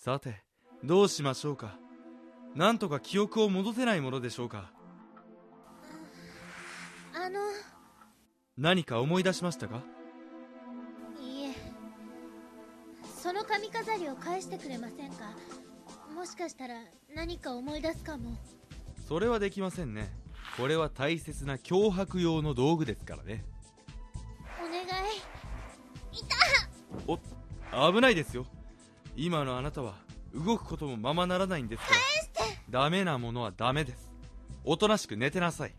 さて、どうしましょうか。なんとか記憶を戻せないものでしょうか。何か思い出しましたか？ いいえ、その髪飾りを返してくれませんか？もしかしたら何か思い出すかも。 それはできませんね。これは大切な脅迫用の道具ですからね。 お願い。 お、危ないですよ。今のあなたは動くこともままならないんですから。 返して。 ダメなものはダメです。おとなしく寝てなさい。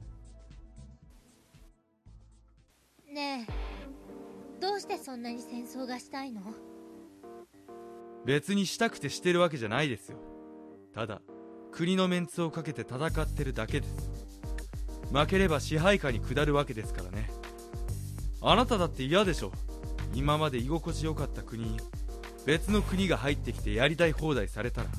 ねえ、どうしてそんなに戦争がしたいの？ 別にしたくてしてるわけじゃないですよ。ただ国のメンツをかけて戦ってるだけです。負ければ支配下に下るわけですからね。あなただって嫌でしょ。今まで居心地よかった国に別の国が入ってきてやりたい放題されたら。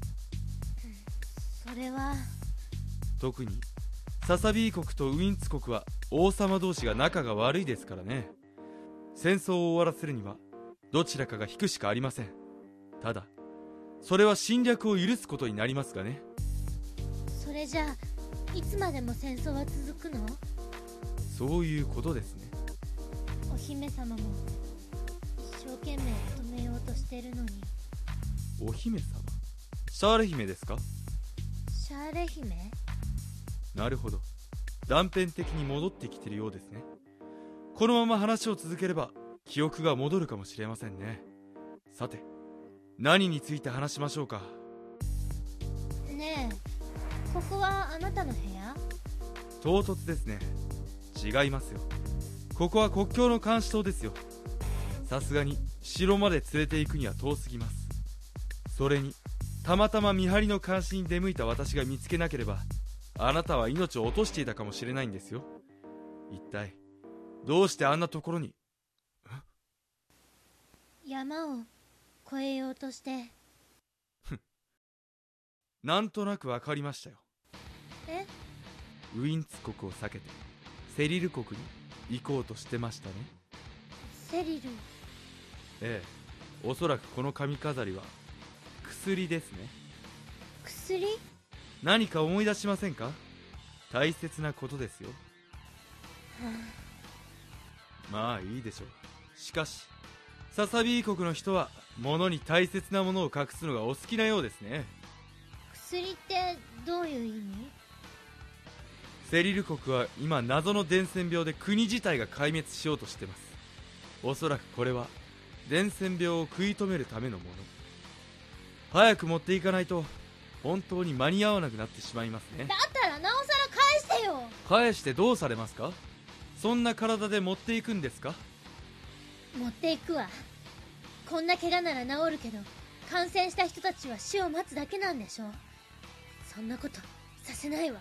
それは特にササビー国とウィンツ国は王様同士が仲が悪いですからね。戦争を終わらせるにはどちらかが引くしかありません。ただそれは侵略を許すことになりますがね。 それじゃあいつまでも戦争は続くの？ そういうことですね。 お姫様も一生懸命止めようとしてるのに。 お姫様？シャーレ姫ですか？ シャーレ姫？ なるほど、断片的に戻ってきてるようですね。このまま話を続ければ記憶が戻るかもしれませんね。さて、何について話しましょうか。 ねえ、ここはあなたの部屋？ 唐突ですね。違いますよ。ここは国境の監視塔ですよ。さすがに城まで連れて行くには遠すぎます。それにたまたま見張りの監視に出向いた私が見つけなければ、あなたは命を落としていたかもしれないんですよ。一体どうしてあんなところに。 山を越えようとして。 なんとなくわかりましたよ。 え？ ウィンツ国を避けてセリル国に行こうとしてましたね。 セリル？ ええ、おそらくこの髪飾りは薬ですね。 薬？ 何か思い出しませんか？大切なことですよ。まあいいでしょう。しかしササビー国の人は物に大切なものを隠すのがお好きなようですね。 薬ってどういう意味？ セリル国は今謎の伝染病で国自体が壊滅しようとしてます。おそらくこれは伝染病を食い止めるためのもの。早く持っていかないと本当に間に合わなくなってしまいますね。 だったらなおさら返してよ。 返してどうされますか？そんな体で持っていくんですか？ 持っていくわ。こんな怪我なら治るけど、感染した人たちは死を待つだけなんでしょ。そんなことさせないわ。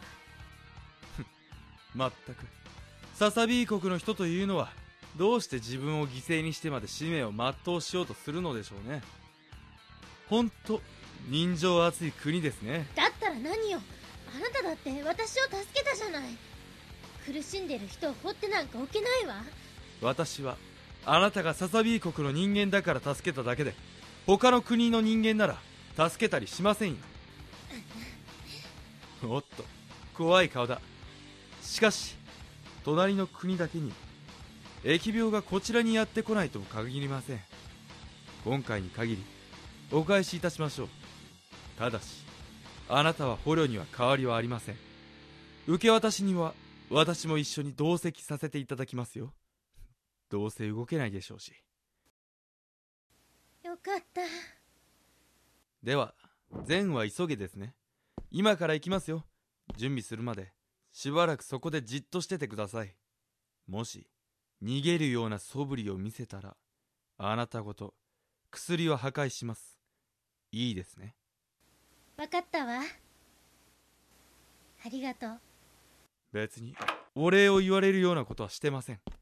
まったく、ササビー国の人というのはどうして自分を犠牲にしてまで使命を全うしようとするのでしょうね。ほんと人情厚い国ですね。 だったら何よ。あなただって私を助けたじゃない。苦しんでる人を放ってなんか置けないわ。 私はあなたがササビー国の人間だから助けただけで、他の国の人間なら助けたりしませんよ。おっと、怖い顔だ。しかし隣の国だけに疫病がこちらにやってこないとも限りません。今回に限りお返しいたしましょう。ただしあなたは捕虜には変わりはありません。受け渡しには私も一緒に同席させていただきますよ。どうせ動けないでしょうし。 よかった。 では善は急げですね。今から行きますよ。準備するまでしばらくそこでじっとしててください。もし逃げるような素振りを見せたら、あなたごと薬を破壊します。いいですね。 わかったわ。ありがとう。 別にお礼を言われるようなことはしてません。